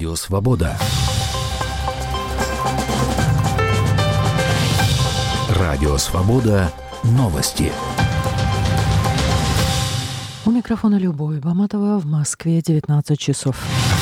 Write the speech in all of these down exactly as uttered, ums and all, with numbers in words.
Радио Свобода. Радио Свобода. Новости. У микрофона Любовь Баматова, в Москве девятнадцать часов.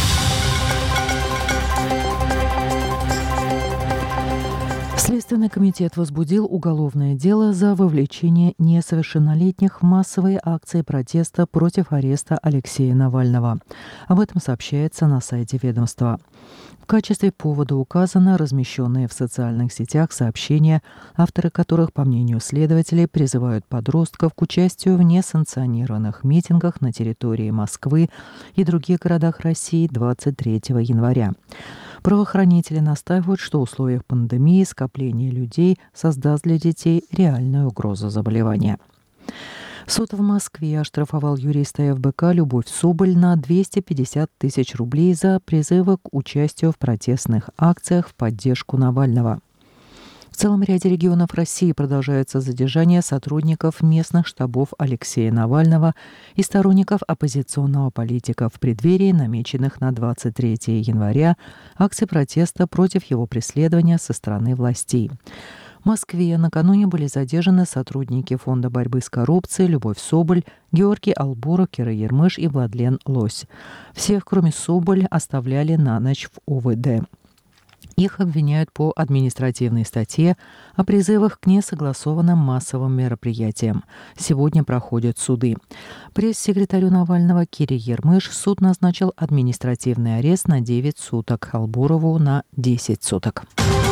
Следственный комитет возбудил уголовное дело за вовлечение несовершеннолетних в массовые акции протеста против ареста Алексея Навального. Об этом сообщается на сайте ведомства. В качестве повода указано размещенные в социальных сетях сообщения, авторы которых, по мнению следователей, призывают подростков к участию в несанкционированных митингах на территории Москвы и других городах России двадцать третьего января. Правоохранители настаивают, что в условиях пандемии скопление людей создаст для детей реальную угрозу заболевания. Суд в Москве оштрафовал юриста эф бэ ка Любовь Соболь на двести пятьдесят тысяч рублей за призывы к участию в протестных акциях в поддержку Навального. В целом ряде регионов России продолжается задержание сотрудников местных штабов Алексея Навального и сторонников оппозиционного политика в преддверии намеченных на двадцать третьего января акций протеста против его преследования со стороны властей. В Москве накануне были задержаны сотрудники Фонда борьбы с коррупцией Любовь Соболь, Георгий Албуров, Кира Ермыш и Владлен Лось. Всех, кроме Соболь, оставляли на ночь в о вэ дэ. Их обвиняют по административной статье о призывах к несогласованным массовым мероприятиям. Сегодня проходят суды. Пресс-секретарю Навального Кире Ермыш суд назначил административный арест на девять суток, Албурову на десять суток.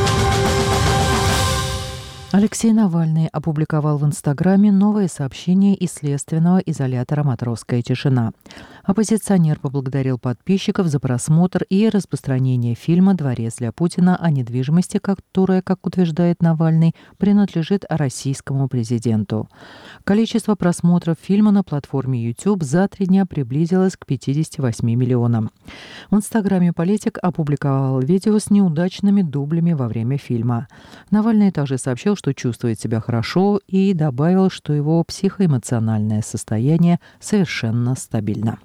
Алексей Навальный опубликовал в Инстаграме новое сообщение из следственного изолятора «Матросская тишина». Оппозиционер поблагодарил подписчиков за просмотр и распространение фильма «Дворец для Путина» о недвижимости, которая, как утверждает Навальный, принадлежит российскому президенту. Количество просмотров фильма на платформе YouTube за три дня приблизилось к пятидесяти восьми миллионам. В Инстаграме политик опубликовал видео с неудачными дублями во время фильма. Навальный также сообщил, что чувствует себя хорошо, и добавил, что его психоэмоциональное состояние совершенно стабильно.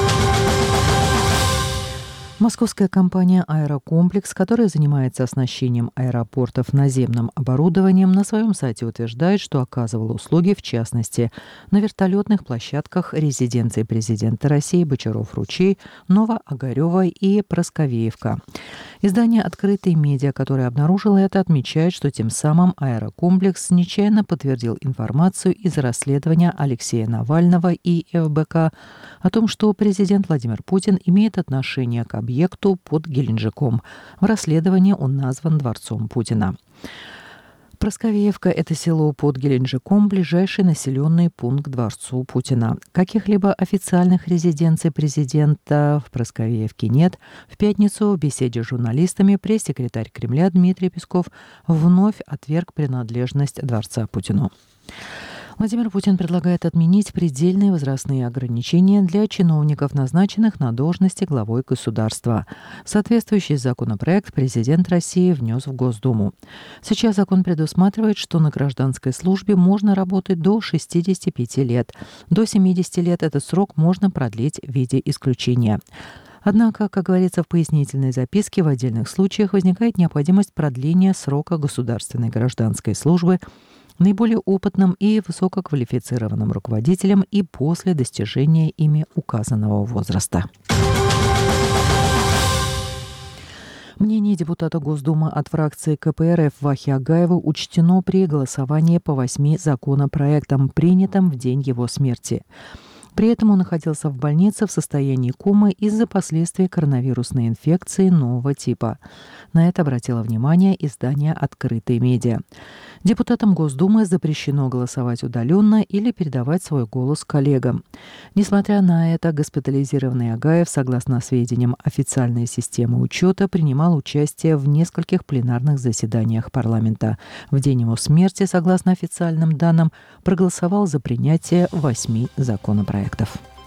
Московская компания «Аэрокомплекс», которая занимается оснащением аэропортов наземным оборудованием, на своем сайте утверждает, что оказывала услуги, в частности, на вертолетных площадках резиденции президента России Бочаров-Ручей, Новоогарева и Просковеевка. Издание «Открытые медиа», которое обнаружило это, отмечает, что тем самым «Аэрокомплекс» нечаянно подтвердил информацию из расследования Алексея Навального и эф бэ ка о том, что президент Владимир Путин имеет отношение к объекту под Геленджиком. В расследовании он назван Дворцом Путина. Просковеевка – это село под Геленджиком, ближайший населенный пункт к Дворцу Путина. Каких-либо официальных резиденций президента в Просковеевке нет. В пятницу в беседе с журналистами пресс-секретарь Кремля Дмитрий Песков вновь отверг принадлежность Дворца Путину. Владимир Путин предлагает отменить предельные возрастные ограничения для чиновников, назначенных на должности главой государства. Соответствующий законопроект президент России внес в Госдуму. Сейчас закон предусматривает, что на гражданской службе можно работать до шестидесяти пяти лет. До семидесяти лет этот срок можно продлить в виде исключения. Однако, как говорится в пояснительной записке, в отдельных случаях возникает необходимость продления срока государственной гражданской службы наиболее опытным и высококвалифицированным руководителям и после достижения ими указанного возраста. Мнение депутата Госдумы от фракции ка пэ эр эф Вахи Агаева учтено при голосовании по восьми законопроектам, принятым в день его смерти. При этом он находился в больнице в состоянии комы из-за последствий коронавирусной инфекции нового типа. На это обратило внимание издание «Открытые медиа». Депутатам Госдумы запрещено голосовать удаленно или передавать свой голос коллегам. Несмотря на это, госпитализированный Агаев, согласно сведениям официальной системы учета, принимал участие в нескольких пленарных заседаниях парламента. В день его смерти, согласно официальным данным, проголосовал за принятие восьми законопроектов.